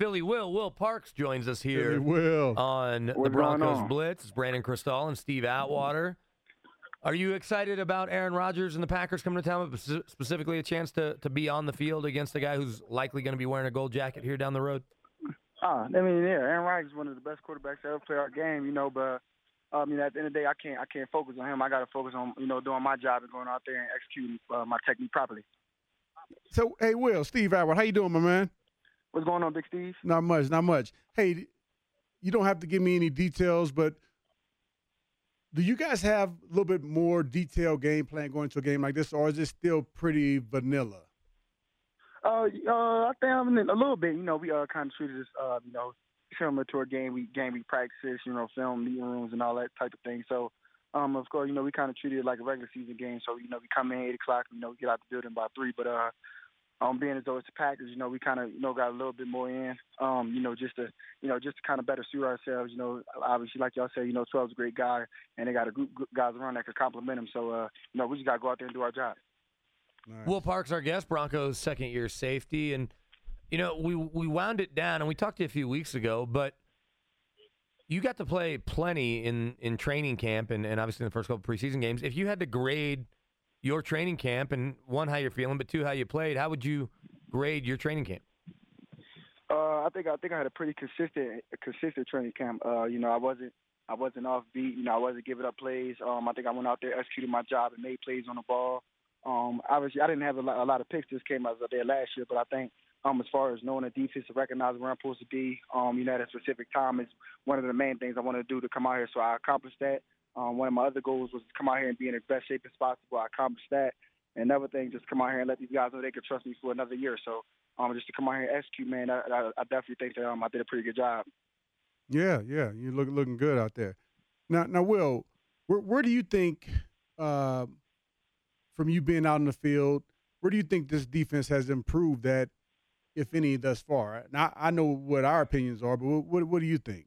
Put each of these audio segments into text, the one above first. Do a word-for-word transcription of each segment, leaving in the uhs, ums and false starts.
Philly Will. Will Parks joins us here Philly Will. on What's the Broncos going on? Blitz. It's Brandon Cristal and Steve Atwater. Are you excited about Aaron Rodgers and the Packers coming to town, but speci- specifically a chance to, to be on the field against a guy who's likely going to be wearing a gold jacket here down the road? Ah, I mean, yeah, Aaron Rodgers is one of the best quarterbacks to ever play our game, you know, but um, you know, at the end of the day, I can't I can't focus on him. I got to focus on, you know, doing my job and going out there and executing uh, my technique properly. So, hey, Will, Steve Atwater, how you doing, my man? What's going on, Big Steve? Not much, not much. Hey, you don't have to give me any details, but do you guys have a little bit more detailed game plan going into a game like this, or is it still pretty vanilla? Uh, uh, I think I mean, a little bit. You know, we uh, kind of treated this, uh, you know, similar to a game week, game week practices, you know, film, meeting rooms, and all that type of thing. So, um, of course, you know, we kind of treated it like a regular season game. So, you know, we come in eight o'clock, you know, get out the building by three. But uh, um, being as though it's the Packers, you know, we kind of, you know, got a little bit more in, um, you know, just to, you know, just to kind of better suit ourselves. You know, obviously, like y'all said, you know, twelve's a great guy, and they got a group of guys around that could compliment him. So, uh, you know, we just got to go out there and do our job. Nice. Will Parks, our guest, Broncos second-year safety. And, you know, we, we wound it down, and we talked to you a few weeks ago, but you got to play plenty in, in training camp and, and obviously in the first couple preseason games. If you had to grade your training camp, and one, how you're feeling, but two, how you played, how would you grade your training camp? Uh, I think I think I had a pretty consistent consistent training camp. Uh, you know, I wasn't I wasn't off beat. You know, I wasn't giving up plays. Um, I think I went out there, executed my job, and made plays on the ball. Um, obviously, I didn't have a lot, a lot of picks this came out there last year, but I think um, as far as knowing the defense to recognize where I'm supposed to be, um, you know, at a specific time is one of the main things I want to do to come out here. So I accomplished that. Um, one of my other goals was to come out here and be in the best shape as possible. I accomplished that. And another thing, just come out here and let these guys know they can trust me for another year. So um, just to come out here and execute, man, I, I, I definitely think that um, I did a pretty good job. Yeah, yeah, you're look, looking good out there. Now, now, Will, where, where do you think, uh, from you being out in the field, where do you think this defense has improved at, if any, thus far? Now, I know what our opinions are, but what what do you think?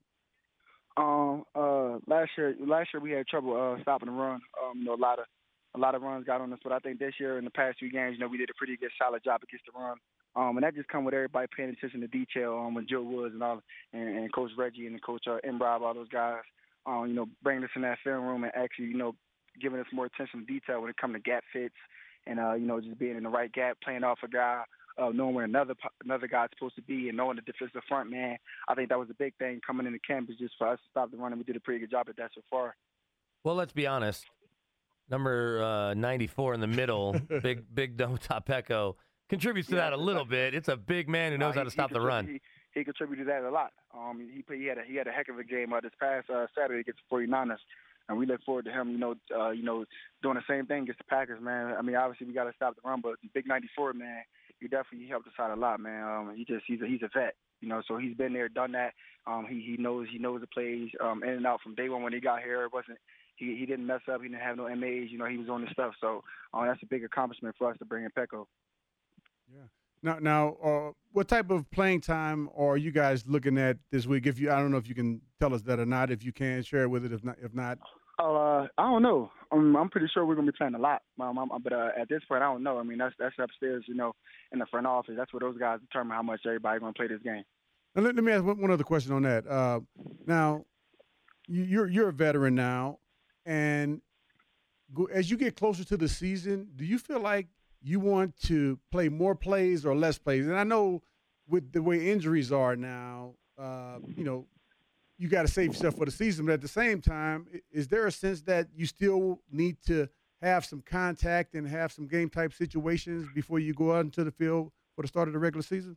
Um, uh, last year, last year we had trouble uh, stopping the run. Um, you know, a lot of a lot of runs got on us, but I think this year in the past few games, you know, we did a pretty good, solid job against the run. Um, and that just come with everybody paying attention to detail. Um, with Joe Woods and all, and, and Coach Reggie and Coach uh, Imbrov, all those guys. Um, you know, bringing us in that film room and actually, you know, giving us more attention to detail when it comes to gap fits and uh, you know, just being in the right gap, playing off a guy. Uh, knowing where another another guy's supposed to be and knowing the defensive front man, I think that was a big thing coming into camp is just for us to stop the run, and we did a pretty good job at that so far. Well, let's be honest. Number uh, ninety-four in the middle, big big Dome Top Echo, contributes to Yeah, that a little bit. It's a big man who knows Uh, how to stop the run. He, he contributed to that a lot. Um, he he had a, he had a heck of a game uh, this past uh, Saturday against the forty-niners. And we look forward to him, you know, uh, you know, doing the same thing against the Packers, man. I mean, obviously we got to stop the run, but Big ninety-four, man, he definitely helped us out a lot, man. Um, he just he's a, he's a vet, you know, so he's been there, done that. Um, he he knows he knows the plays um, in and out from day one when he got here. It wasn't he he didn't mess up. He didn't have no M As, you know. He was on this stuff, so um, that's a big accomplishment for us to bring in Pecco. Yeah. Now, now, uh, what type of playing time are you guys looking at this week? If you, I don't know if you can tell us that or not. If you can, share it with it. If not, if not. Uh, I don't know. I'm, I'm pretty sure we're gonna be playing a lot, um, I'm, but uh, at this point, I don't know. I mean, that's that's upstairs, you know, in the front office. That's where those guys determine how much everybody's gonna play this game. Now, let, let me ask one, one other question on that. Uh, now, you, you're you're a veteran now, and go, as you get closer to the season, do you feel like you want to play more plays or less plays? And I know with the way injuries are now, uh, you know, you got to save yourself for the season. But at the same time, is there a sense that you still need to have some contact and have some game-type situations before you go out into the field for the start of the regular season?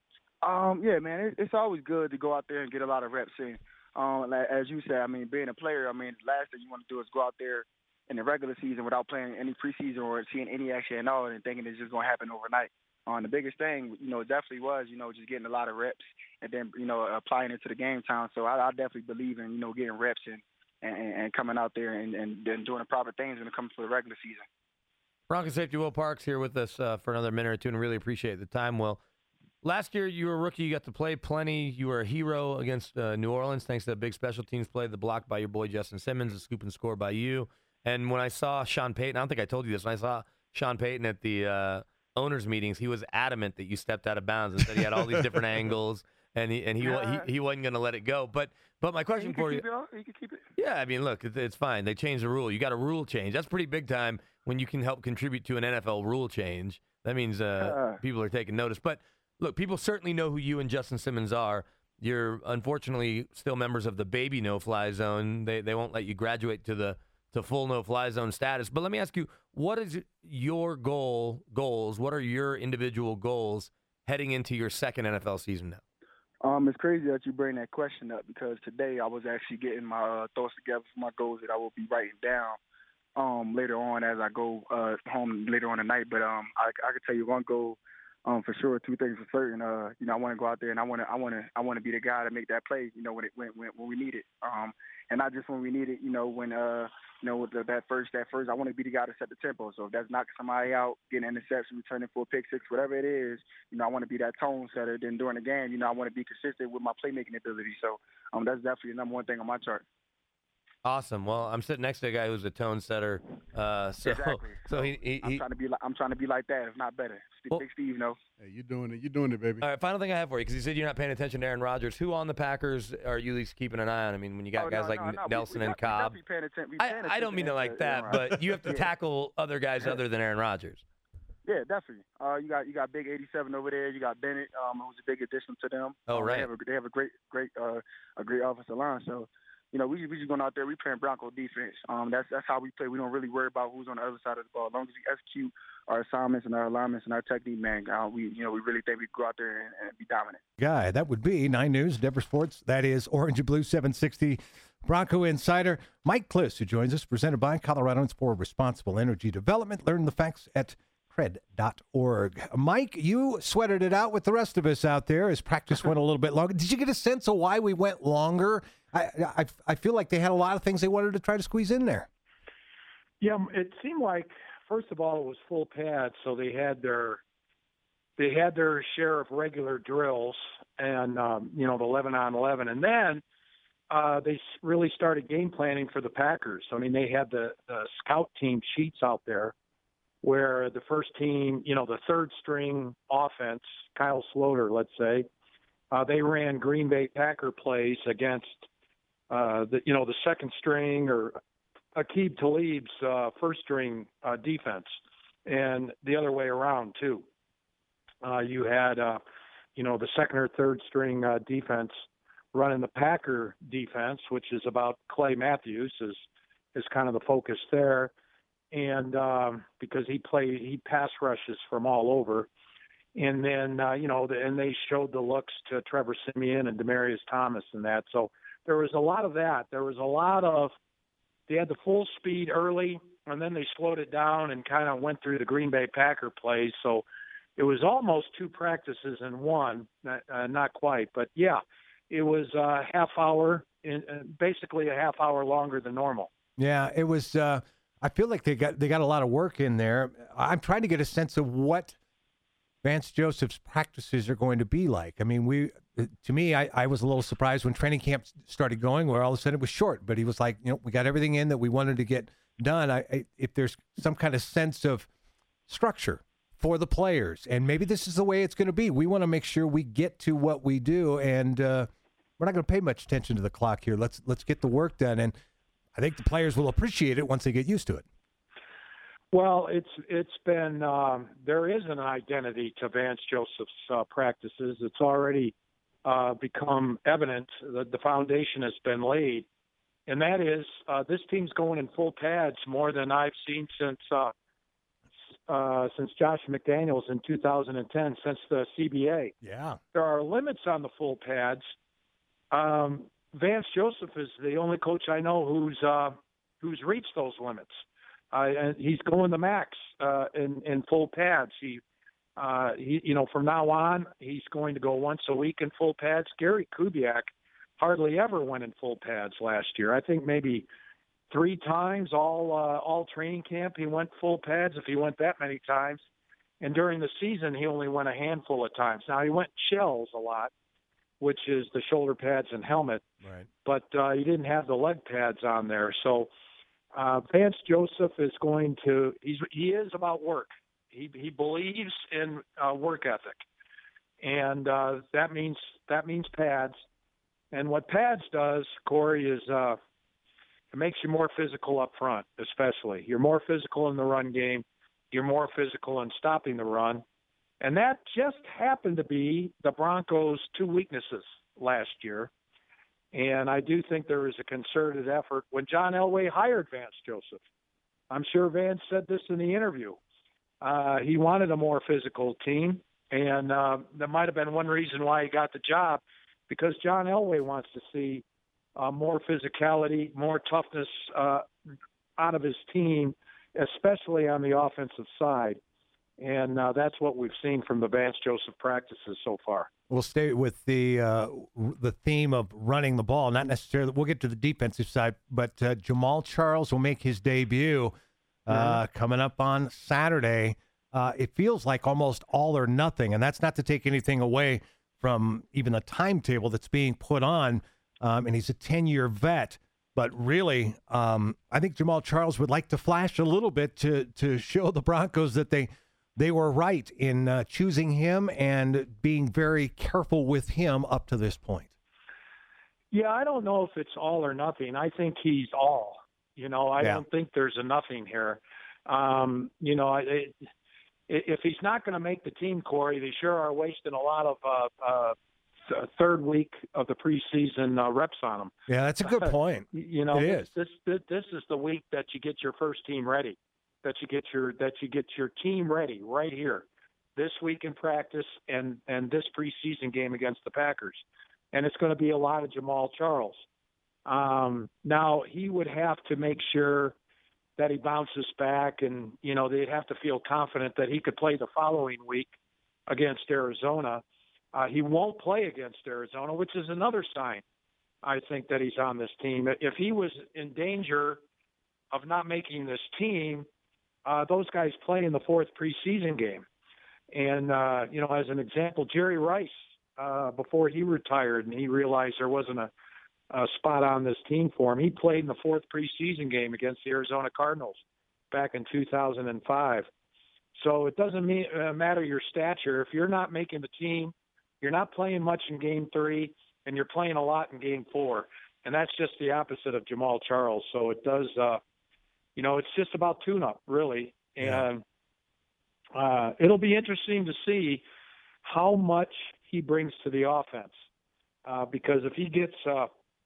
Um, yeah, man, it, it's always good to go out there and get a lot of reps in. Um, like, as you said, I mean, being a player, I mean, the last thing you want to do is go out there in the regular season without playing any preseason or seeing any action at all and thinking it's just going to happen overnight. Um, the biggest thing, you know, definitely was, you know, just getting a lot of reps and then, you know, applying it to the game time. So I, I definitely believe in, you know, getting reps and, and, and coming out there and, and, and doing the proper things when it comes to the regular season. Broncos safety Will Parks here with us uh, for another minute or two, and really appreciate the time, Will. Last year, you were a rookie. You got to play plenty. You were a hero against uh, New Orleans thanks to the big special teams play, the block by your boy Justin Simmons, the scoop and score by you. And when I saw Sean Payton, I don't think I told you this, when I saw Sean Payton at the uh, owners' meetings, he was adamant that you stepped out of bounds and said he had all these different angles and he and he Yeah. he, he wasn't going to let it go. But but my question you for can you, keep it on. You can keep it. yeah, I mean, look, it- it's fine. They changed the rule. You got a rule change. That's pretty big time when you can help contribute to an N F L rule change. That means uh, Uh. people are taking notice. But look, people certainly know who you and Justin Simmons are. You're unfortunately still members of the baby no-fly zone. They they won't let you graduate to the to full no-fly zone status. But let me ask you, what is your goal goals? What are your individual goals heading into your second N F L season now? Um, it's crazy that you bring that question up because today I was actually getting my uh, thoughts together for my goals that I will be writing down um, later on as I go uh, home later on tonight. But um, I, I can tell you one goal um, for sure. Two things for certain. Uh, you know, I want to go out there and I want to, I want to, I want to be the guy to make that play. You know, when it when when, when we need it, um, and not just when we need it. You know, when uh, you know, with the, that first, that first, I want to be the guy to set the tempo. So if that's knocking somebody out, getting an interception, returning for a pick six, whatever it is, you know, I want to be that tone setter. Then during the game, you know, I want to be consistent with my playmaking ability. So um, that's definitely the number one thing on my chart. Awesome. Well, I'm sitting next to a guy who's a tone setter. Uh, so, Exactly. so he, he, I'm he trying to be like, I'm trying to be like that, if not better. Steve, Well- Big Steve, knows. Hey, you're doing it. You're doing it, baby. All right, final thing I have for you, because you said you're not paying attention to Aaron Rodgers. Who on the Packers are you at least keeping an eye on? I mean, when you got Oh, guys no, like no, no. We- Nelson we, and we, we Cobb. definitely paying atten- we I, paying I don't mean it attention like to that, Aaron but Rodgers. you have to Yeah. tackle other guys other than Aaron Rodgers. Yeah, definitely. Uh, you got you got Big eighty-seven over there. You got Bennett, um, who's a big addition to them. Oh, um, right. They have a, they have a great great uh, a great offensive line. So, you know, we we just going out there. We playing Bronco defense. Um, that's that's how we play. We don't really worry about who's on the other side of the ball. As long as we execute our assignments and our alignments and our technique, man, uh, we you know we really think we go out there and, and be dominant. Guy, that would be Nine News, Denver Sports. That is Orange and Blue seven sixty Bronco Insider. Mike Kliss, who joins us, presented by Coloradoans for Responsible Energy Development. Learn the facts at cred dot org. Mike, you sweated it out with the rest of us out there as practice went a little bit longer. Did you get a sense of why we went longer? I, I, I feel like they had a lot of things they wanted to try to squeeze in there. Yeah, it seemed like first of all it was full pad, so they had their they had their share of regular drills and um, you know the eleven on eleven, and then uh, they really started game planning for the Packers. I mean, they had the, the scout team sheets out there where the first team, you know, the third string offense, Kyle Sloter, let's say, uh, they ran Green Bay Packer plays against uh, the you know the second string or Aqib Talib's uh, first string uh, defense, and the other way around too. Uh, you had, uh, you know, the second or third string uh, defense running the Packer defense, which is about Clay Matthews is is kind of the focus there, and um, because he played he pass rushes from all over, and then uh, you know, the, and they showed the looks to Trevor Siemian and Demaryius Thomas and that. So there was a lot of that. There was a lot of They had the full speed early, and then they slowed it down and kind of went through the Green Bay Packer plays. So it was almost two practices in one, uh, not quite. But, yeah, it was a half hour, in, uh, basically a half hour longer than normal. Yeah, it was. Uh, I feel like they got they got a lot of work in there. I'm trying to get a sense of what Vance Joseph's practices are going to be like. I mean, we to me, I, I was a little surprised when training camp started going, where all of a sudden it was short. But he was like, you know, we got everything in that we wanted to get done. I, I if there's some kind of sense of structure for the players, and maybe this is the way it's going to be. We want to make sure we get to what we do, and uh, we're not going to pay much attention to the clock here. Let's let's get the work done, and I think the players will appreciate it once they get used to it. Well, it's it's been um, there is an identity to Vance Joseph's uh, practices. It's already uh, become evident that the foundation has been laid, and that is uh, this team's going in full pads more than I've seen since uh, uh, since Josh McDaniels in two thousand ten, since the C B A. Yeah, there are limits on the full pads. Um, Vance Joseph is the only coach I know who's uh, who's reached those limits. Uh, and he's going the max uh, in in full pads. He, uh, he, you know, from now on, he's going to go once a week in full pads. Gary Kubiak hardly ever went in full pads last year. I think maybe three times all uh, all training camp he went full pads, if he went that many times. And during the season, he only went a handful of times. Now he went shells a lot, which is the shoulder pads and helmet. right. But uh, he didn't have the leg pads on there, so. Uh, Vance Joseph is going to, he's, he is about work. He, he believes in uh, work ethic. and uh, that means that means pads. And what pads does, Corey, is uh, it makes you more physical up front, especially. You're more physical in the run game. You're more physical in stopping the run. And that just happened to be the Broncos' two weaknesses last year. And I do think there was a concerted effort when John Elway hired Vance Joseph. I'm sure Vance said this in the interview. Uh, he wanted a more physical team, and uh, that might have been one reason why he got the job, because John Elway wants to see uh, more physicality, more toughness uh, out of his team, especially on the offensive side. And uh, that's what we've seen from the Vance Joseph practices so far. We'll stay with the uh, the theme of running the ball, not necessarily. We'll get to the defensive side, but uh, Jamaal Charles will make his debut uh, mm-hmm. coming up on Saturday. Uh, it feels like almost all or nothing, and that's not to take anything away from even the timetable that's being put on. Um, and he's a ten-year vet, but really, um, I think Jamaal Charles would like to flash a little bit to to show the Broncos that they. They were right in uh, choosing him and being very careful with him up to this point. Yeah, I don't know if it's all or nothing. I think he's all. You know, I yeah. don't think there's a nothing here. Um, you know, it, if he's not going to make the team, Corey, they sure are wasting a lot of uh, uh, third week of the preseason uh, reps on him. Yeah, that's a good point. you know, it this, is. This, this this is the week that you get your first team ready. That you get your that you get your team ready right here, this week in practice and and this preseason game against the Packers, and it's going to be a lot of Jamaal Charles. Um, now he would have to make sure that he bounces back, and you know they'd have to feel confident that he could play the following week against Arizona. Uh, he won't play against Arizona, which is another sign, I think, that he's on this team. If he was in danger of not making this team. Uh, those guys play in the fourth preseason game. And, uh, you know, as an example, Jerry Rice, uh, before he retired and he realized there wasn't a, a spot on this team for him, he played in the fourth preseason game against the Arizona Cardinals back in two thousand five. So it doesn't mean, uh, matter your stature. If you're not making the team, you're not playing much in game three, and you're playing a lot in game four. And that's just the opposite of Jamaal Charles. So it does uh, – You know, it's just about tune-up, really. And yeah. uh, it'll be interesting to see how much he brings to the offense. Uh, because if he gets, uh,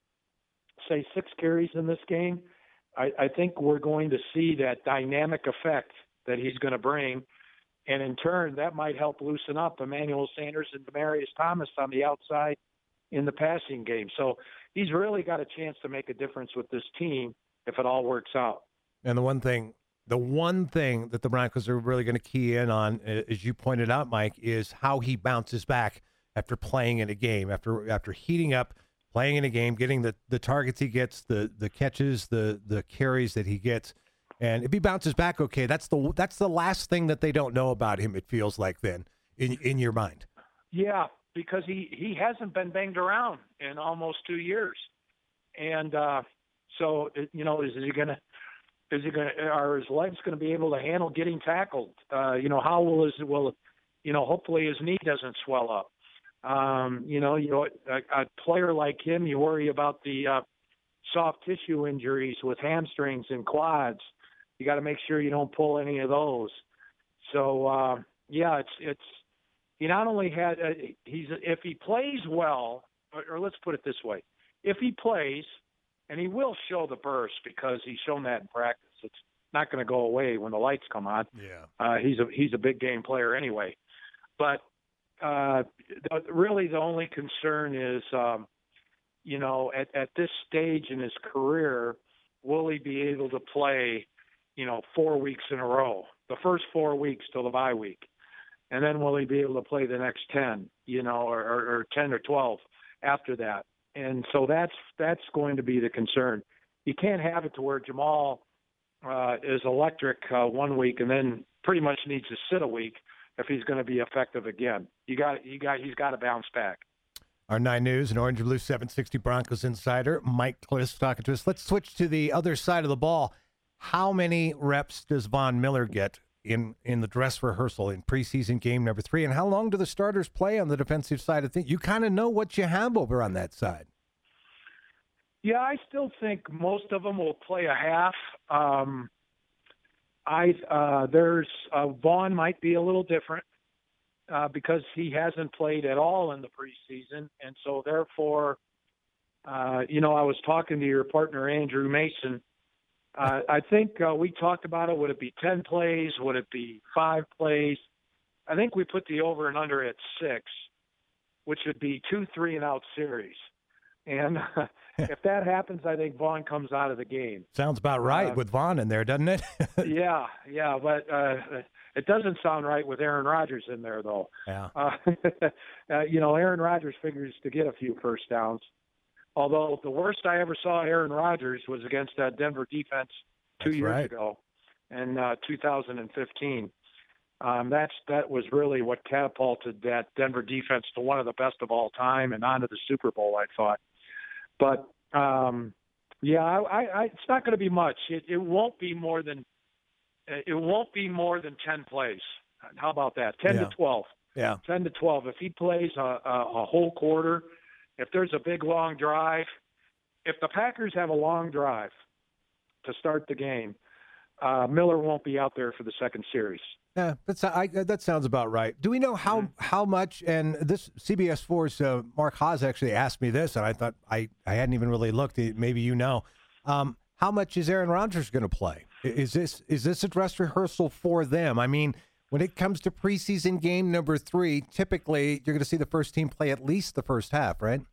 say, six carries in this game, I, I think we're going to see that dynamic effect that he's going to bring. And in turn, that might help loosen up Emmanuel Sanders and Demaryius Thomas on the outside in the passing game. So he's really got a chance to make a difference with this team if it all works out. And the one thing, the one thing that the Broncos are really going to key in on, as you pointed out, Mike, is how he bounces back after playing in a game, after after heating up, playing in a game, getting the, the targets he gets, the the catches, the the carries that he gets, and if he bounces back, okay, that's the that's the last thing that they don't know about him. It feels like then in in your mind. Yeah, because he he hasn't been banged around in almost two years, and uh, so you know, is he gonna? Is he going to, are his legs going to be able to handle getting tackled? Uh, you know, how will his, will, you know, hopefully his knee doesn't swell up. Um, you know, you know, a, a player like him, you worry about the uh, soft tissue injuries with hamstrings and quads. You got to make sure you don't pull any of those. So, uh, yeah, it's, it's, he not only had, uh, he's, if he plays well, or, or let's put it this way, if he plays, and he will show the burst because he's shown that in practice. It's not going to go away when the lights come on. Yeah, uh, he's a he's a big game player anyway. But uh, the, really, the only concern is, um, you know, at at this stage in his career, will he be able to play, you know, four weeks in a row, the first four weeks till the bye week, and then will he be able to play the next ten, you know, or, or, or ten or twelve after that? And so that's that's going to be the concern. You can't have it to where Jamaal uh, is electric uh, one week and then pretty much needs to sit a week if he's going to be effective again. You got you got he's got to bounce back. Our nine News and Orange and Blue seven sixty Broncos insider Mike Klis talking to us. Let's switch to the other side of the ball. How many reps does Von Miller get in, in the dress rehearsal in preseason game number three? And how long do the starters play on the defensive side of things? You kind of know what you have over on that side. Yeah, I still think most of them will play a half. Um, I uh, there's uh, Vaughn might be a little different uh, because he hasn't played at all in the preseason, and so therefore, uh, you know, I was talking to your partner Andrew Mason. Uh, I think uh, we talked about it. Would it be ten plays? Would it be five plays? I think we put the over and under at six, which would be two three and out series. And uh, if that happens, I think Vaughn comes out of the game. Sounds about right uh, with Vaughn in there, doesn't it? yeah, yeah, but uh, it doesn't sound right with Aaron Rodgers in there, though. Yeah. Uh, uh, you know, Aaron Rodgers figures to get a few first downs. Although the worst I ever saw Aaron Rodgers was against that Denver defense two That's years right. ago in uh, two thousand fifteen. Um, that's that was really what catapulted that Denver defense to one of the best of all time and onto the Super Bowl, I thought. But um, yeah, I, I, it's not going to be much. It, it won't be more than it won't be more than ten plays. How about that? Ten yeah. to twelve. Yeah, ten to twelve. If he plays a, a, a whole quarter. If there's a big, long drive, if the Packers have a long drive to start the game, uh, Miller won't be out there for the second series. Yeah, that's I, that sounds about right. Do we know how, mm-hmm. how much, and this C B S four's uh, Mark Haas actually asked me this, and I thought I, I hadn't even really looked. Maybe you know. Um, how much is Aaron Rodgers going to play? Is this is this a dress rehearsal for them? I mean, when it comes to preseason game number three, typically you're going to see the first team play at least the first half, right?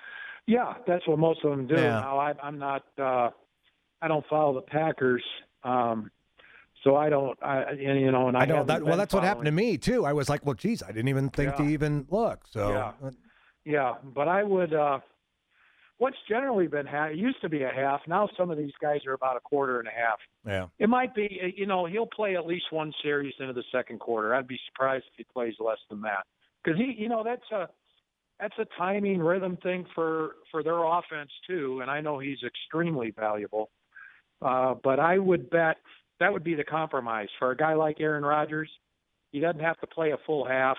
Yeah, that's what most of them do. Yeah. Now, I, I'm not. Uh, I don't follow the Packers, um, so I don't. I you know, and I, I know that. Well, that's following. what happened to me too. I was like, well, geez, I didn't even think yeah. to even look. So yeah, yeah. But I would. Uh, what's generally been half, it used to be a half. Now some of these guys are about a quarter and a half. Yeah. It might be. You know, he'll play at least one series into the second quarter. I'd be surprised if he plays less than that because he. You know, that's a. That's a timing rhythm thing for, for their offense, too, and I know he's extremely valuable. Uh, but I would bet that would be the compromise. For a guy like Aaron Rodgers, he doesn't have to play a full half,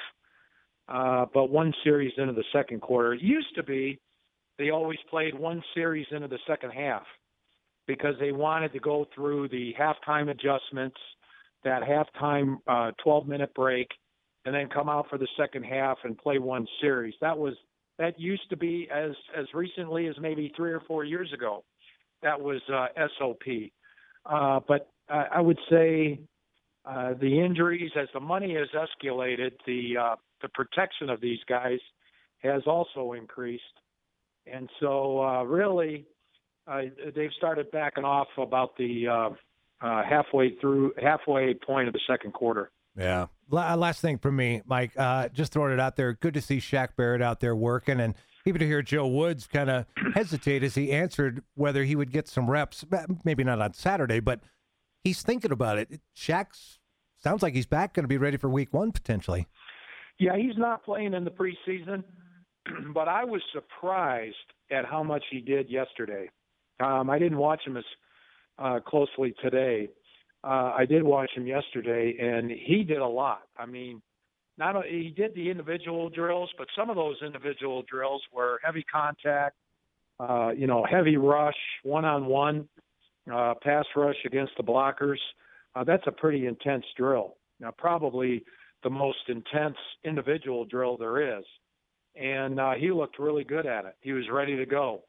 uh, but one series into the second quarter. It used to be they always played one series into the second half because they wanted to go through the halftime adjustments, that halftime uh, twelve-minute break, and then come out for the second half and play one series. That was that used to be as as recently as maybe three or four years ago. That was uh, S O P. Uh, but uh, I would say uh, the injuries, as the money has escalated, the uh, the protection of these guys has also increased, and so uh, really uh, they've started backing off about the uh, uh, halfway through halfway point of the second quarter. Yeah. Last thing from me, Mike, uh, just throwing it out there. Good to see Shaq Barrett out there working, and even to hear Joe Woods kind of hesitate as he answered whether he would get some reps, maybe not on Saturday, but he's thinking about it. Shaq's sounds like he's back, going to be ready for week one potentially. Yeah, he's not playing in the preseason, but I was surprised at how much he did yesterday. Um, I didn't watch him as uh, closely today. Uh, I did watch him yesterday, and he did a lot. I mean, not only he did the individual drills, but some of those individual drills were heavy contact, uh, you know, heavy rush, one-on-one, uh, pass rush against the blockers. Uh, that's a pretty intense drill. Now, probably the most intense individual drill there is. And uh, he looked really good at it. He was ready to go.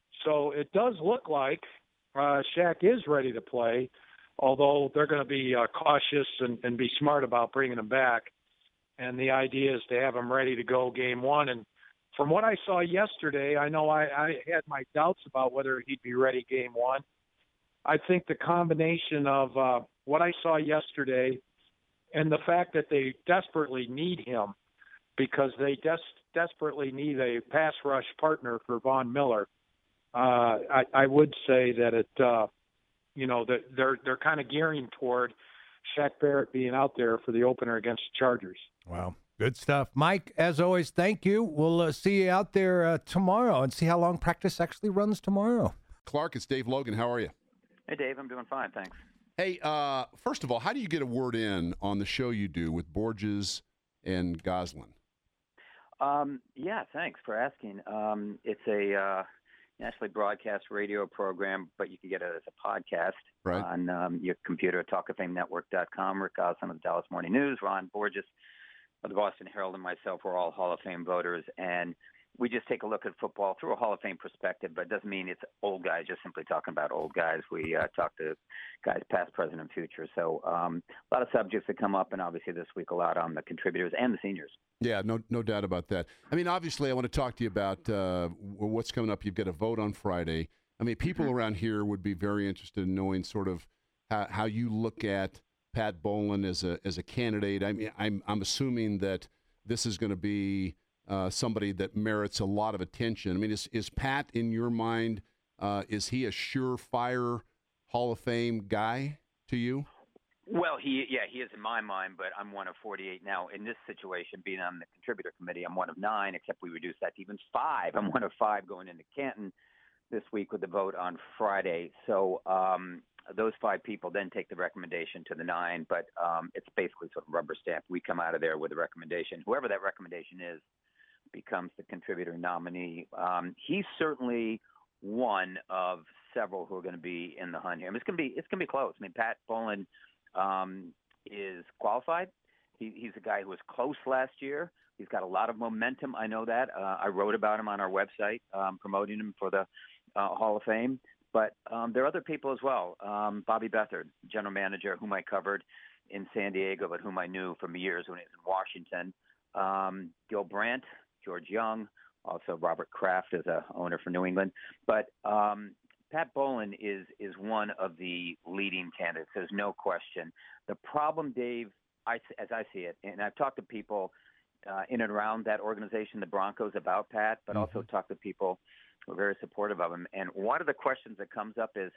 So it does look like uh, Shaq is ready to play, although they're going to be uh, cautious and, and be smart about bringing him back. And the idea is to have him ready to go game one. And from what I saw yesterday, I know I, I had my doubts about whether he'd be ready game one. I think the combination of uh, what I saw yesterday and the fact that they desperately need him because they des- desperately need a pass rush partner for Von Miller, uh, I, I would say that it uh, – you know, that they're they're kind of gearing toward Shaq Barrett being out there for the opener against the Chargers. Wow. Good stuff. Mike, as always, thank you. We'll uh, see you out there uh, tomorrow and see how long practice actually runs tomorrow. Clark, it's Dave Logan. How are you? Hey, Dave. I'm doing fine, thanks. Hey, uh, first of all, how do you get a word in on the show you do with Borges and Goslin? Um, yeah, thanks for asking. Um, it's a uh, nationally broadcast radio program, but you can get it as a podcast Right. on um, your computer at talk of fame network dot com. Rick Goslin of the Dallas Morning News, Ron Borges of the Boston Herald, and myself, we're all Hall of Fame voters, and we just take a look at football through a Hall of Fame perspective, but it doesn't mean it's old guys, just simply talking about old guys. We uh, talk to guys past, present, and future. So um, a lot of subjects that come up, and obviously this week a lot on the contributors and the seniors. Yeah, no, no doubt about that. I mean, obviously, I want to talk to you about uh, what's coming up. You've got a vote on Friday. I mean, people mm-hmm. around here would be very interested in knowing sort of how, how you look at Pat Bowlen as a as a candidate. I mean, I'm I'm assuming that this is going to be uh, somebody that merits a lot of attention. I mean, is is Pat in your mind? Uh, is he a surefire Hall of Fame guy to you? Well, he yeah, he is in my mind, but I'm one of forty-eight now. In this situation, being on the contributor committee, I'm one of nine, except we reduced that to even five. I'm one of five going into Canton this week with the vote on Friday. So um, those five people then take the recommendation to the nine, but um, it's basically sort of rubber stamp. We come out of there with a recommendation. Whoever that recommendation is becomes the contributor nominee. Um, he's certainly one of several who are going to be in the hunt here. I mean, it's going to be it's going to be close. I mean, Pat Bowlen um, is qualified. He, he's a guy who was close last year. He's got a lot of momentum. I know that. Uh, I wrote about him on our website, um, promoting him for the uh, Hall of Fame. But um, there are other people as well. Um, Bobby Beathard, general manager, whom I covered in San Diego, but whom I knew from years when he was in Washington. Um, Gil Brandt, George Young, also Robert Kraft as a owner for New England. But um, Pat Bowlen is is one of the leading candidates. There's no question. The problem, Dave, I, as I see it, and I've talked to people uh, in and around that organization, the Broncos, about Pat, but mm-hmm. also talked to people who are very supportive of him. And one of the questions that comes up is,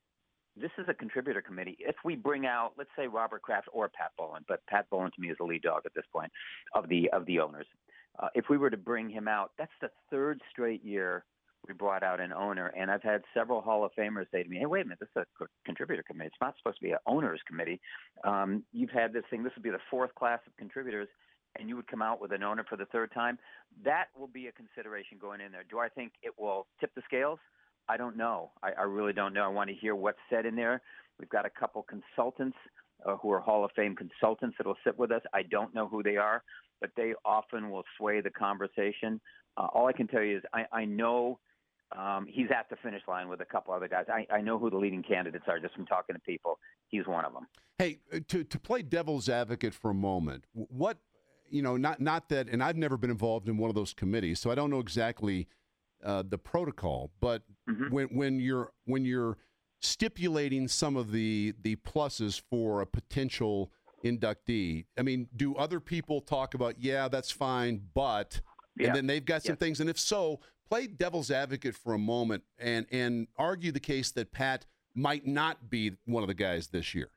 this is a contributor committee. If we bring out, let's say, Robert Kraft or Pat Bowlen, but Pat Bowlen to me is the lead dog at this point of the of the owners. Uh, if we were to bring him out, that's the third straight year we brought out an owner. And I've had several Hall of Famers say to me, hey, wait a minute, this is a contributor committee. It's not supposed to be an owners committee. Um, you've had this thing. This would be the fourth class of contributors, and you would come out with an owner for the third time. That will be a consideration going in there. Do I think it will tip the scales? I don't know. I, I really don't know. I want to hear what's said in there. We've got a couple consultants uh, who are Hall of Fame consultants that will sit with us. I don't know who they are, but they often will sway the conversation. Uh, all I can tell you is I, I know um, he's at the finish line with a couple other guys. I, I know who the leading candidates are just from talking to people. He's one of them. Hey, to to play devil's advocate for a moment, what, you know, not not that, and I've never been involved in one of those committees, so I don't know exactly uh, the protocol, but mm-hmm. when when you're when you're stipulating some of the the pluses for a potential inductee, I mean, do other people talk about, yeah, that's fine, but, yeah. and then they've got some yeah. things, and if so, play devil's advocate for a moment and and argue the case that Pat might not be one of the guys this year.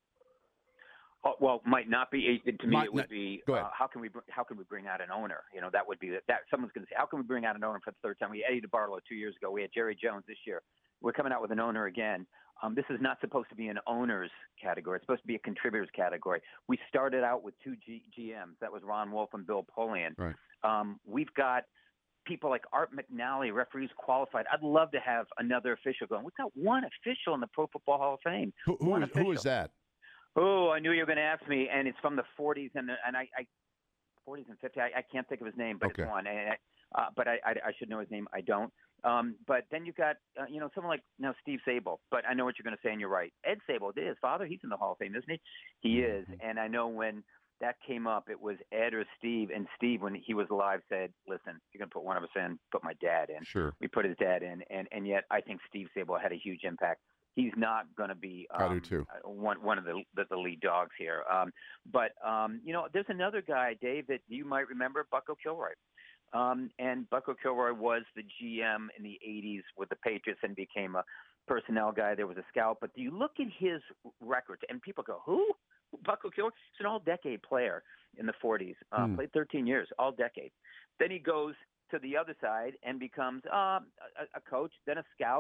Oh, well, might not be. To me, might it would not, be. Uh, how can we? How can we bring out an owner? You know, that would be that. Someone's going to say, how can we bring out an owner for the third time? We had Eddie DeBartolo two years ago. We had Jerry Jones this year. We're coming out with an owner again. Um, this is not supposed to be an owners category. It's supposed to be a contributors category. We started out with two G- GMs. That was Ron Wolf and Bill Polian. Right. Um, we've got people like Art McNally, referees qualified. I'd love to have another official going. We've got one official in the Pro Football Hall of Fame. Who, who, is, who is that? Oh, I knew you were going to ask me, and it's from the forties and and I, I forties and fifties. I, I can't think of his name, but okay. it's one. And I, uh, but I, I I should know his name. I don't. Um, but then you've got uh, you know someone like you know Steve Sable. But I know what you're going to say, and you're right. Ed Sable, his father, he's in the Hall of Fame, isn't he? He is. And I know when that came up, it was Ed or Steve. And Steve, when he was alive, said, "Listen, if you're going to put one of us in, put my dad in." Sure. We put his dad in, and and yet I think Steve Sable had a huge impact. He's not going to be um, I do too. one one of the, the the lead dogs here. Um, but um, you know, there's another guy, Dave, that you might remember, Bucko Kilroy. Um, and Bucko Kilroy was the G M in the eighties with the Patriots and became a personnel guy. There was a scout. But do you look at his records, and people go, "Who? Bucko Kilroy?" He's an all-decade player in the forties. Uh, hmm. Played thirteen years, all decade. Then he goes to the other side and becomes um, a, a coach, then a scout.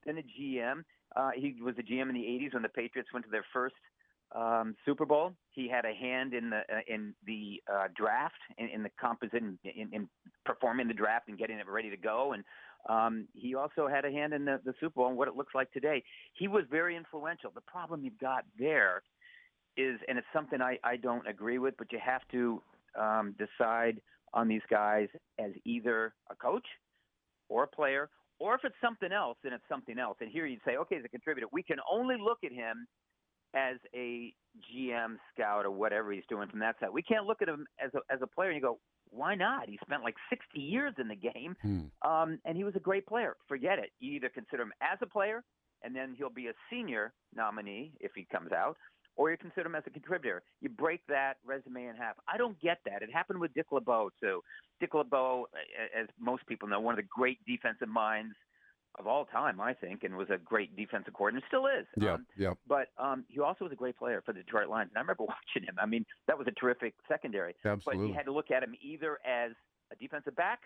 than a G M. Uh, he was a G M in the eighties when the Patriots went to their first um, Super Bowl. He had a hand in the uh, in the uh, draft, in, in the composition, in, in performing the draft and getting it ready to go. And um, he also had a hand in the, the Super Bowl and what it looks like today. He was very influential. The problem you've got there is, and it's something I, I don't agree with, but you have to um, decide on these guys as either a coach or a player, or if it's something else, then it's something else. And here you'd say, okay, as a contributor, we can only look at him as a G M, scout, or whatever he's doing from that side. We can't look at him as a, as a player and you go, why not? He spent like sixty years in the game, Hmm. um, and he was a great player. Forget it. You either consider him as a player, and then he'll be a senior nominee if he comes out, or you consider him as a contributor. You break that resume in half. I don't get that. It happened with Dick LeBeau, too. Dick LeBeau, as most people know, one of the great defensive minds of all time, I think, and was a great defensive coordinator, still is. Yeah, Um, yeah. But um, he also was a great player for the Detroit Lions. And I remember watching him. I mean, that was a terrific secondary. Absolutely. But you had to look at him either as a defensive back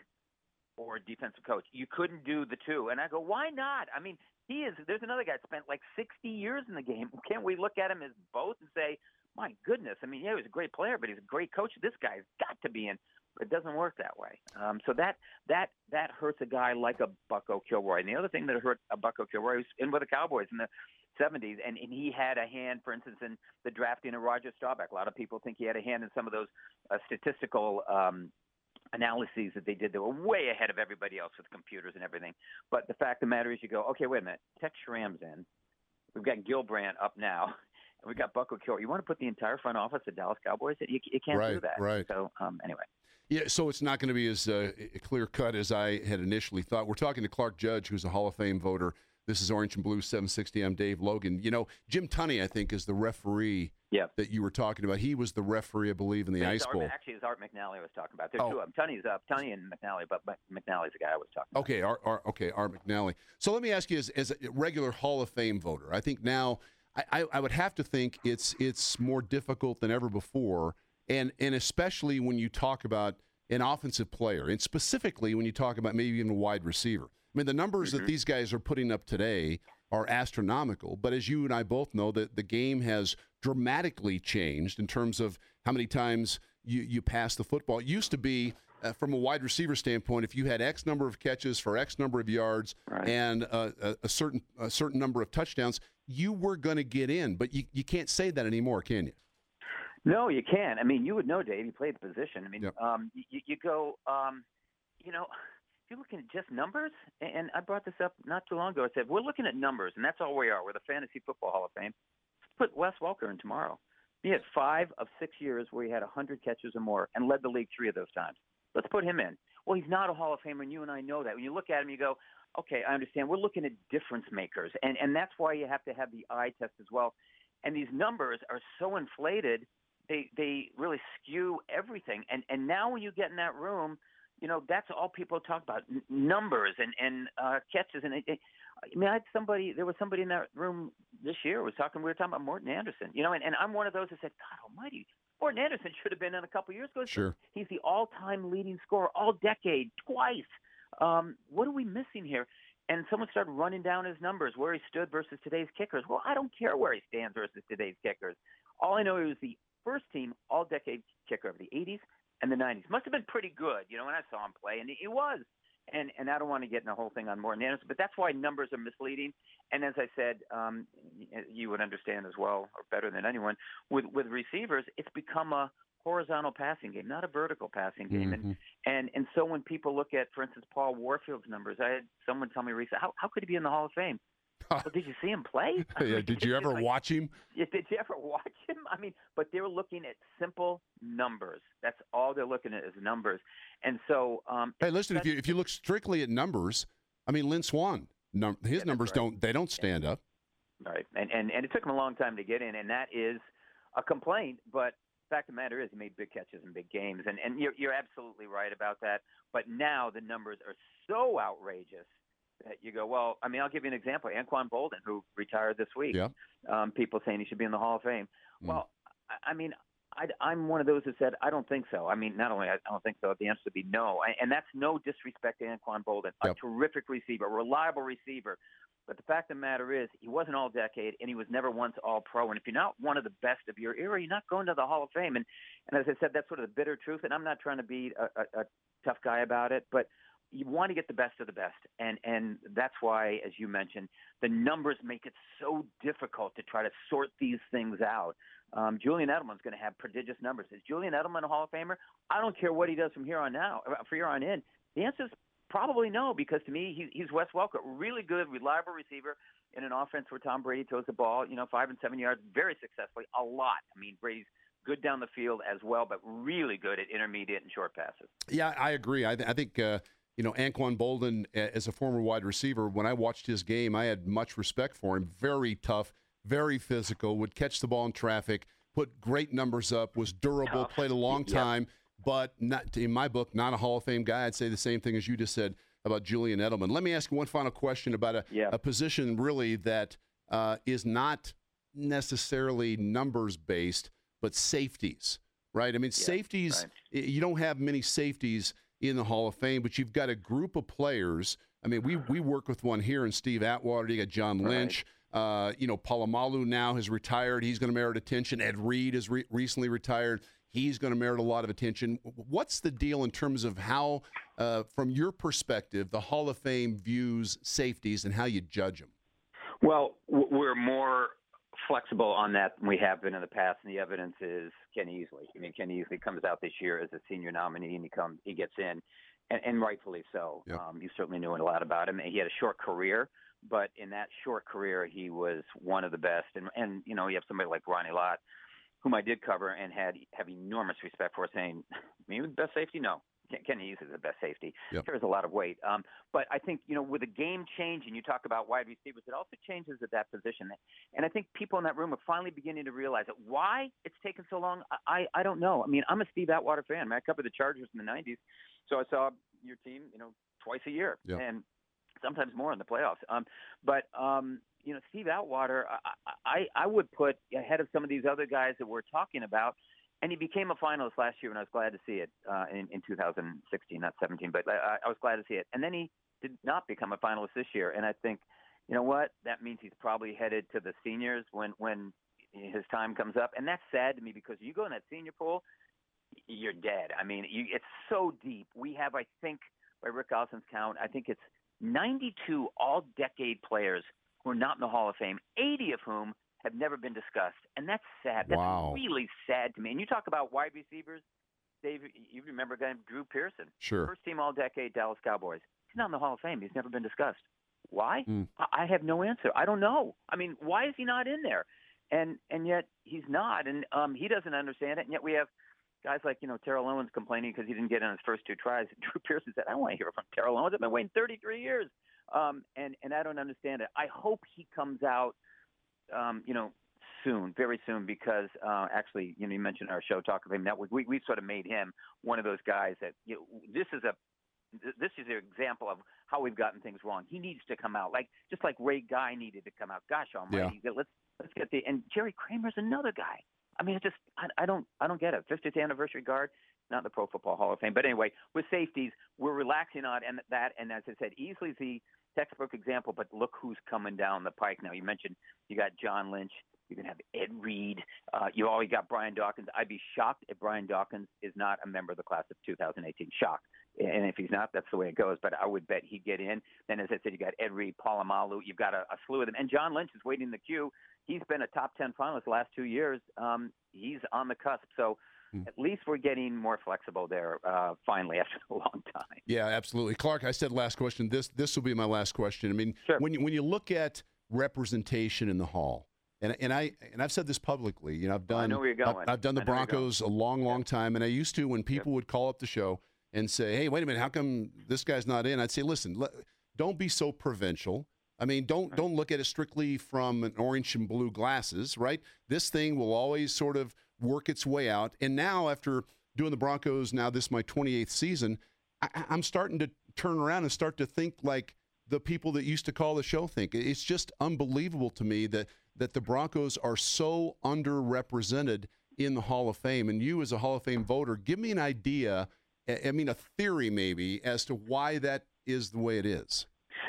or a defensive coach. You couldn't do the two. And I go, why not? I mean, he is. There's another guy that spent like sixty years in the game. Can't we look at him as both and say, my goodness, I mean, yeah, he was a great player, but he's a great coach. This guy's got to be in. It doesn't work that way. Um, so that that that hurts a guy like a Bucko Kilroy. And the other thing that hurt a Bucko Kilroy was in with the Cowboys in the seventies, and, and he had a hand, for instance, in the drafting of Roger Staubach. A lot of people think he had a hand in some of those uh, statistical um, analyses that they did that were way ahead of everybody else with computers and everything. But the fact of the matter is you go, okay, wait a minute, Tex Schramm's in. We've got Gilbrandt up now. And we got Bucko Kilroy. You want to put the entire front office of Dallas Cowboys? You, you can't Right, do that. right. So um, anyway. Yeah, so it's not going to be as uh, clear cut as I had initially thought. We're talking to Clark Judge, who's a Hall of Fame voter. This is Orange and Blue seven sixty. I'm Dave Logan. You know, Jim Tunney, I think, is the referee Yep. that you were talking about. He was the referee, I believe, in the It's Ice Art, Bowl. Actually, it's Art McNally I was talking about. There's Oh. two of them. Tunney's up. Tunney and McNally, but but McNally's the guy I was talking about. Okay, Art, Art, okay, Art McNally. So let me ask you, as, as a regular Hall of Fame voter, I think now I, I, I would have to think it's it's more difficult than ever before, and and especially when you talk about an offensive player, and specifically when you talk about maybe even a wide receiver. I mean, the numbers Mm-hmm. that these guys are putting up today are astronomical, but as you and I both know, that the game has dramatically changed in terms of how many times you, you pass the football. It used to be, uh, from a wide receiver standpoint, if you had X number of catches for X number of yards Right. and uh, a, a certain a certain number of touchdowns, you were going to get in. But you, you can't say that anymore, can you? No, you can. I mean, you would know, Dave. You played the position. I mean, Yep. um, you, you go, um, you know, if you're looking at just numbers, and I brought this up not too long ago. I said, we're looking at numbers, and that's all we are. We're the Fantasy Football Hall of Fame. Let's put Wes Welker in tomorrow. He had five of six years where he had one hundred catches or more and led the league three of those times. Let's put him in. Well, he's not a Hall of Famer, and you and I know that. When you look at him, you go, okay, I understand. We're looking at difference makers, and, and that's why you have to have the eye test as well. And these numbers are so inflated, they they really skew everything. And and now when you get in that room, you know, that's all people talk about, n- numbers and, and uh, catches. And it, it, I mean, I had somebody, there was somebody in that room this year was talking, we were talking about Morton Anderson, you know, and, and I'm one of those that said, God almighty, Morton Anderson should have been in a couple years ago. Sure. He's the all-time leading scorer all decade, twice. Um, what are we missing here? And someone started running down his numbers, where he stood versus today's kickers. Well, I don't care where he stands versus today's kickers. All I know, he was the first team all-decade kicker of the eighties and the nineties. Must have been pretty good, you know, when I saw him play, and he was. And and I don't want to get in the whole thing on Morton Anderson, but that's why numbers are misleading. And as I said, um, you would understand as well, or better than anyone, with with receivers, it's become a horizontal passing game, not a vertical passing game. Mhm. And and and so when people look at, for instance, Paul Warfield's numbers, I had someone tell me recently, how how could he be in the Hall of Fame? Well, did you see him play? I Yeah, mean, did you it's ever like- watch him? Yeah, did you ever watch him? I mean, but they're looking at simple numbers. That's all they're looking at is numbers. And so, um, Hey, listen, if you if you look strictly at numbers, I mean, Lynn Swan, num- his that's numbers right. don't they don't stand up. right, and, and and it took him a long time to get in, and that is a complaint. But the fact of the matter is, he made big catches in big games, and and you're you're absolutely right about that. But now the numbers are so outrageous that you go, well, I mean, I'll give you an example. Anquan Bolden, who retired this week. Yeah. Um, people saying he should be in the Hall of Fame. Mm. Well, I, I mean, I, I'm one of those who said I don't think so. I mean, not only I don't think so, the answer would be no. I, and that's no disrespect to Anquan Bolden, Yep. a terrific receiver, a reliable receiver. But the fact of the matter is, he wasn't all-decade, and he was never once all-pro. And if you're not one of the best of your era, you're not going to the Hall of Fame. And, and as I said, that's sort of the bitter truth, and I'm not trying to be a, a, a tough guy about it, but you want to get the best of the best. And, and that's why, as you mentioned, the numbers make it so difficult to try to sort these things out. Um, Julian Edelman's going to have prodigious numbers. Is Julian Edelman a Hall of Famer? I don't care what he does from here on now, from here on in. The answer is probably no, because to me, he, he's Wes Welker, really good, reliable receiver in an offense where Tom Brady throws the ball, you know, five and seven yards very successfully, a lot. I mean, Brady's good down the field as well, but really good at intermediate and short passes. Yeah, I agree. I, th- I think, uh, you know, Anquan Bolden, as a former wide receiver, when I watched his game, I had much respect for him. Very tough, very physical, would catch the ball in traffic, put great numbers up, was durable, Tough. played a long time. Yep. But not in my book, not a Hall of Fame guy. I'd say the same thing as you just said about Julian Edelman. Let me ask you one final question about a, yeah. a position really that uh, is not necessarily numbers based, but safeties, right? I mean, yeah, safeties. Right. You don't have many safeties in the Hall of Fame, but you've got a group of players. I mean, we we work with one here in Steve Atwater. You got John Lynch. Right. Uh, you know, Polamalu now has retired. He's going to merit attention. Ed Reed has re- recently retired. He's going to merit a lot of attention. What's the deal in terms of how, uh, from your perspective, the Hall of Fame views safeties and how you judge them? Well, we're more flexible on that than we have been in the past, and the evidence is Ken Easley. I mean, Ken Easley comes out this year as a senior nominee, and he comes, he gets in, and, and rightfully so. Yep. Um, you certainly knew a lot about him. He had a short career, but in that short career, he was one of the best. And, and you know, you have somebody like Ronnie Lott, whom I did cover and had have enormous respect for, saying, "Me the best safety? No, Ken Easley is the best safety." Yep. There's a lot of weight, um, but I think you know with the game changing, you talk about wide receivers, it also changes at that position, and I think people in that room are finally beginning to realize that. Why it's taken so long, I I don't know. I mean, I'm a Steve Atwater fan. I, mean, I covered the Chargers in the nineties, so I saw your team, you know, twice a year, yep. and sometimes more in the playoffs. Um, but um, you know, Steve Atwater, I, I, I would put ahead of some of these other guys that we're talking about, and he became a finalist last year, and I was glad to see it uh, in, in two thousand sixteen, not seventeen, but I, I was glad to see it. And then he did not become a finalist this year, and I think, you know what, that means he's probably headed to the seniors when, when his time comes up, and that's sad to me because you go in that senior pool, you're dead. I mean, you, it's so deep. We have, I think, by Rick Allison's count, I think it's ninety-two all-decade players who are not in the Hall of Fame, eighty of whom have never been discussed. And that's sad. That's wow. really sad to me. And you talk about wide receivers, Dave, you remember a guy named Drew Pearson. Sure. First team all-decade Dallas Cowboys. He's not in the Hall of Fame. He's never been discussed. Why? Mm. I have no answer. I don't know. I mean, why is he not in there? And and yet he's not. And um, he doesn't understand it. And yet we have guys like, you know, Terrell Owens complaining because he didn't get in his first two tries. Drew Pearson said, I don't want to hear from Terrell Owens. I've been waiting thirty-three years. Um, and, and I don't understand it. I hope he comes out, um, you know, soon, very soon, because uh, actually, you know, you mentioned our show, Talk of Fame Network. We, we sort of made him one of those guys that, you know, this is a this is an example of how we've gotten things wrong. He needs to come out, like just like Ray Guy needed to come out. Gosh almighty, yeah. let's let's get the and Jerry Kramer's another guy. I mean, it just I, I don't I don't get it. fiftieth anniversary guard, not in the Pro Football Hall of Fame. But anyway, with safeties, we're relaxing on and that. And as I said, Easley's the textbook example. But look who's coming down the pike now. You mentioned you got John Lynch. You can have Ed Reed. Uh, you always got Brian Dawkins. I'd be shocked if Brian Dawkins is not a member of the class of two thousand eighteen. Shocked. And if he's not, that's the way it goes. But I would bet he'd get in. Then, as I said, you got Ed Reed, Polamalu. You've got a, a slew of them. And John Lynch is waiting in the queue. He's been a top ten finalist the last two years. Um, he's on the cusp. So hmm. at least we're getting more flexible there uh, finally after a long time. Yeah, absolutely. Clark, I said last question. This this will be my last question. I mean, sure. when you, when you look at representation in the Hall, and and I and I've said this publicly. You know, I've done. I know where you're going. I've, I've done the Broncos a long, long yeah. time, and I used to when people yep. would call up the show and say, "Hey, wait a minute, how come this guy's not in?" I'd say, "Listen, let, don't be so provincial. I mean, don't right. don't look at it strictly from an orange and blue glasses, right? This thing will always sort of work its way out. And now, after doing the Broncos, now this is my twenty-eighth season, I, I'm starting to turn around and start to think like the people that used to call the show think. It's just unbelievable to me that that the Broncos are so underrepresented in the Hall of Fame. And you, as a Hall of Fame voter, give me an idea, I mean, a theory maybe, as to why that is the way it is.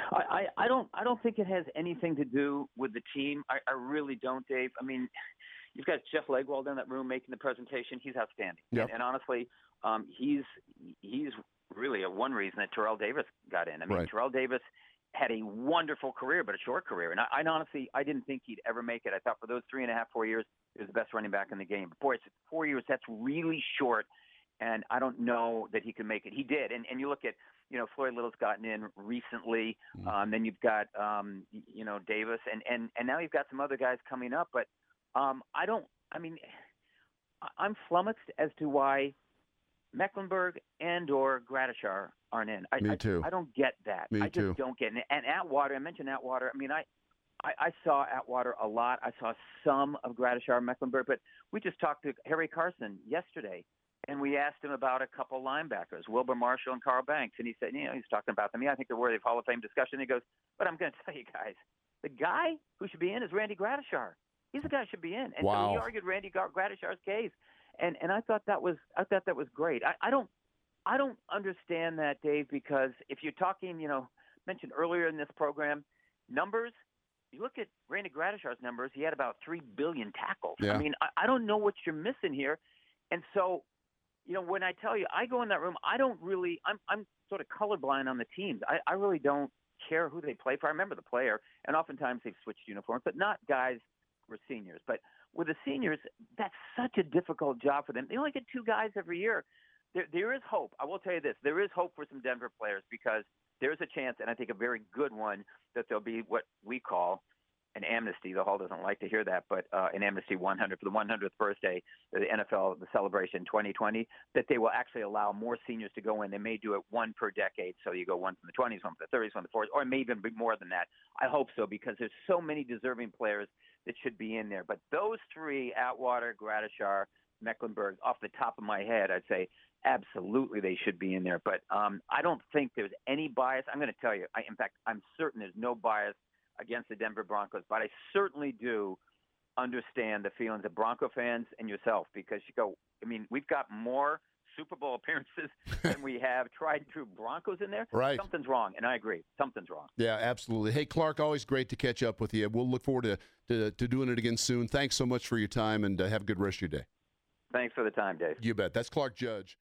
I, I, I don't I don't think it has anything to do with the team. I, I really don't, Dave. I mean, you've got Jeff Legwold in that room making the presentation. He's outstanding. Yep. And, and honestly, um, he's he's really a one reason that Terrell Davis got in. I mean, Right. Terrell Davis had a wonderful career, but a short career. And I, I honestly, I didn't think he'd ever make it. I thought for those three and a half, four years, he was the best running back in the game. But boy, it's four years. That's really short. And I don't know that he can make it. He did. And and you look at, you know, Floyd Little's gotten in recently. Mm-hmm. Um, then you've got, um, you know, Davis. And, and, and now you've got some other guys coming up. But um, I don't, I mean, I'm flummoxed as to why Mecklenburg and or Gradishar aren't in. I, Me too. I, I don't get that. Me I just too. don't get it. And Atwater, I mentioned Atwater. I mean, I, I, I saw Atwater a lot. I saw some of Gradishar and Mecklenburg, but we just talked to Harry Carson yesterday, and we asked him about a couple linebackers, Wilbur Marshall and Carl Banks, and he said, you know, he's talking about them. Yeah, I think they're worthy of Hall of Fame discussion. He goes, but I'm going to tell you guys, the guy who should be in is Randy Gradishar. He's the guy who should be in. And Wow. so he argued Randy Gradishar's case. And and I thought that was I thought that was great. I, I don't I don't understand that, Dave, because if you're talking, you know, mentioned earlier in this program, numbers, you look at Randy Gradishar's numbers, he had about three billion tackles. Yeah. I mean, I, I don't know what you're missing here. And so, you know, when I tell you I go in that room, I don't really I'm I'm sort of colorblind on the teams. I, I really don't care who they play for. I remember the player, and oftentimes they've switched uniforms, but not guys who are seniors. But with the seniors, that's such a difficult job for them. They only get two guys every year. There, there is hope. I will tell you this. There is hope for some Denver players because there's a chance, and I think a very good one, that there'll be what we call an amnesty. The Hall doesn't like to hear that, but uh, an amnesty one hundred for the one hundredth birthday, the N F L, the celebration twenty twenty, that they will actually allow more seniors to go in. They may do it one per decade. So you go one from the twenties, one from the thirties, one from the forties, or maybe even be more than that. I hope so because there's so many deserving players that should be in there. But those three, Atwater, Gradishar, Mecklenburg, off the top of my head, I'd say absolutely they should be in there. But um, I don't think there's any bias. I'm going to tell you, I, in fact, I'm certain there's no bias against the Denver Broncos. But I certainly do understand the feelings of Bronco fans and yourself because you go, I mean, we've got more Super Bowl appearances than we have tried and true Broncos in there. Right. Something's wrong, and I agree. Something's wrong. Yeah, absolutely. Hey, Clark, always great to catch up with you. We'll look forward to, to, to doing it again soon. Thanks so much for your time, and uh, have a good rest of your day. Thanks for the time, Dave. You bet. That's Clark Judge.